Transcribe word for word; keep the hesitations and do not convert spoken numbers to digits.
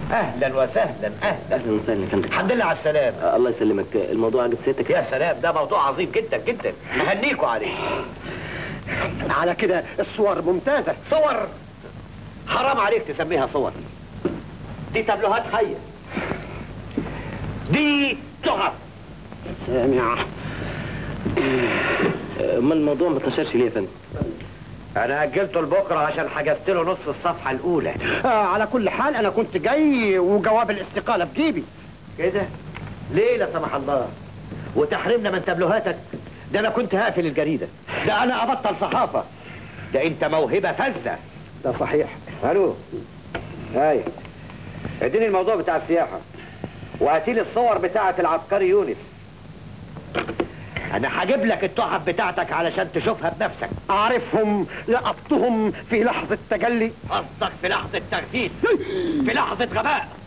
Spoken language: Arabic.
اهلا وسهلا. اهلا اهلا وسهلا يا فندم. الحمد لله على السلامه. آه الله يسلمك. الموضوع عجب سيادتك؟ يا سلام، ده موضوع عظيم جدا جدا، نهنيكوا عليه. على كده الصور ممتازة. صور؟ حرام عليك تسميها صور، دي تابلوهات حية، دي تحف. سامع. امال الموضوع ما انتشرش ليه يا فندم؟ انا اجلته لبكره عشان حجزت له نص الصفحه الاولى. آه على كل حال انا كنت جاي وجواب الاستقالة في جيبي. كده؟ ليه لا سمح الله؟ وتحرمنا من تابلوهاتك؟ ده انا كنت هقفل الجريده، ده انا ابطل صحافه، ده انت موهبه فذه. ده صحيح. الو، هاي اديني الموضوع بتاع السياحه، وهاتيلي الصور بتاعه العبقري يونس. انا هجيب لك التحف بتاعتك علشان تشوفها بنفسك. اعرفهم، لقطتهم في لحظة تجلي. قصدك في لحظه تغفيل، في لحظه غباء.